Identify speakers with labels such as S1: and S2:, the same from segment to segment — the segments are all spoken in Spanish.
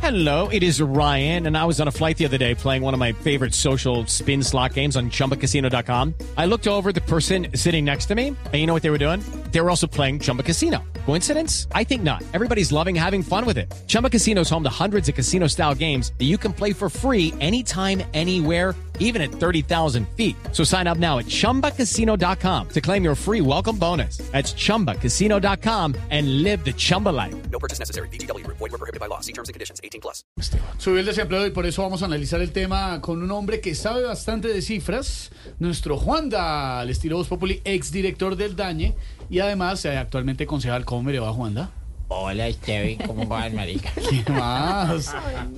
S1: Hello, it is Ryan, and I was on a flight the other day playing one of my favorite social spin slot games on ChumbaCasino.com. I looked over at the person sitting next to me, and you know what they were doing? They were also playing Chumba Casino. Coincidence? I think not. Everybody's loving having fun with it. Chumba Casino is home to hundreds of casino-style games that you can play for free anytime, anywhere, even at 30,000 feet. So sign up now at ChumbaCasino.com to claim your free welcome bonus. That's ChumbaCasino.com and live the Chumba life.
S2: No purchase necessary. VGW. Void were prohibited by law. See terms and conditions. 18+.
S3: Subió el desempleo y por eso vamos a analizar el tema con un hombre que sabe bastante de cifras, nuestro Juanda, al estilo Voz Populi, exdirector del DANE y además actualmente concejal. ¿Cómo me le va, Juanda?
S4: Hola, Esteban, ¿cómo vas, marica?
S3: ¿Qué más?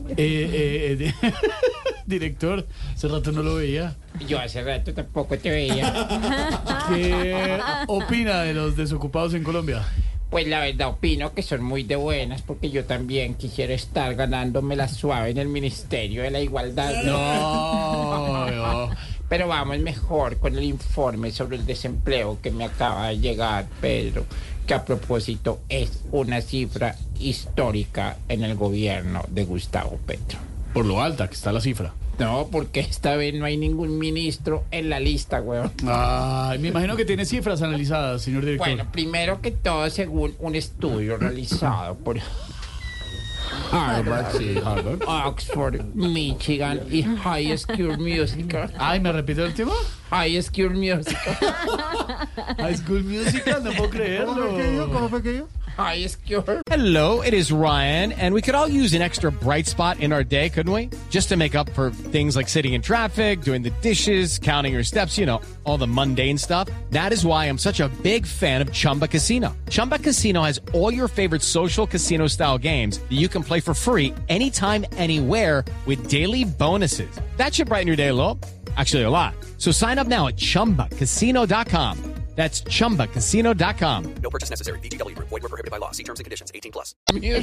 S3: Director, hace rato no lo veía.
S4: Yo hace rato tampoco te veía.
S3: ¿Qué opina de los desocupados en Colombia?
S4: Pues la verdad opino que son muy de buenas, porque yo también quisiera estar ganándome la suave en el Ministerio de la Igualdad.
S3: No.
S4: Pero vamos mejor con el informe sobre el desempleo que me acaba de llegar, Pedro, que a propósito es una cifra histórica en el gobierno de Gustavo Petro.
S3: Por lo alta que está la cifra.
S4: No, porque esta vez no hay ningún ministro en la lista, weón.
S3: Ay, me imagino que tiene cifras analizadas, señor director.
S4: Bueno, primero que todo, según un estudio realizado por Harvard, Oxford, Michigan y High School Musical.
S3: Ay, ¿me repite el tema?
S4: High School Musical.
S3: High School Musical, no puedo creerlo.
S5: ¿Cómo fue que yo?
S4: High School.
S1: Hello, it is Ryan, and we could all use an extra bright spot in our day, couldn't we? Just to make up for things like sitting in traffic, doing the dishes, counting your steps, you know, all the mundane stuff. That is why I'm such a big fan of Chumba Casino. Chumba Casino has all your favorite social casino-style games that you can play for free anytime, anywhere with daily bonuses. That should brighten your day a little. Actually, a lot. So sign up now at ChumbaCasino.com. That's ChumbaCasino.com.
S2: No purchase necessary. VGW. Void were prohibited by law. See terms and conditions. 18+.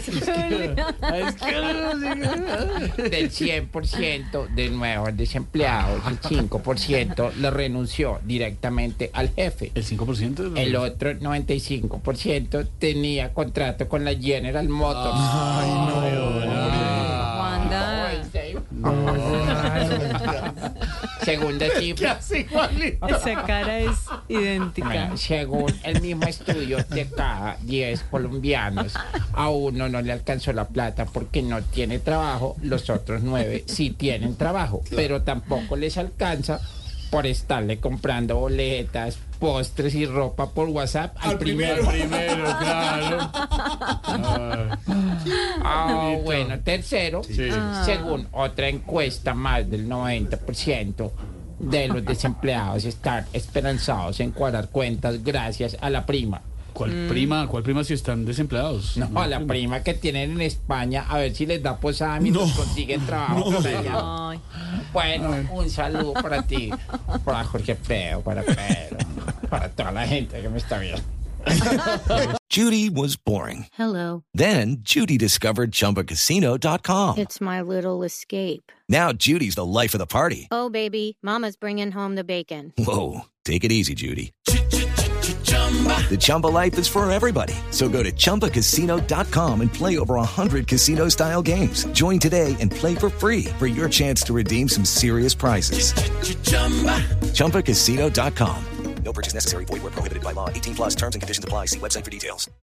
S4: Del 100% de nuevos desempleados, el 5% le renunció directamente al jefe.
S3: ¿El 5%?
S4: El otro 95% tenía contrato con la General Motors.
S3: Ay, no.
S4: Segunda cifra.
S5: Esa cara es idéntica.
S4: Bueno, según el mismo estudio, de cada 10 colombianos, a uno no le alcanzó la plata porque no tiene trabajo, los otros 9 sí tienen trabajo, pero tampoco les alcanza por estarle comprando boletas, postres y ropa por WhatsApp al primero.
S3: Claro.
S4: Bueno, tercero,
S3: Sí.
S4: según otra encuesta, más del 90% de los desempleados están esperanzados en cuadrar cuentas gracias a la prima.
S3: ¿Cuál prima si están desempleados?
S4: No, a la prima que tienen en España, a ver si les da posada mientras consiguen trabajo.
S5: Ay.
S4: Bueno, un saludo para ti, para Jorge Feo, para Pedro, para toda la gente que me está viendo.
S6: Judy was boring.
S7: Hello.
S6: Then Judy discovered ChumbaCasino.com.
S7: It's my little escape.
S6: Now Judy's the life of the party.
S7: Oh, baby, mama's bringing home the bacon.
S6: Whoa, take it easy, Judy. The Chumba life is for everybody. So go to ChumbaCasino.com and play over 100 casino-style games. Join today and play for free for your chance to redeem some serious prizes. ChumbaCasino.com.
S2: No purchase necessary. Void were prohibited by law. 18+. Terms and conditions apply. See website for details.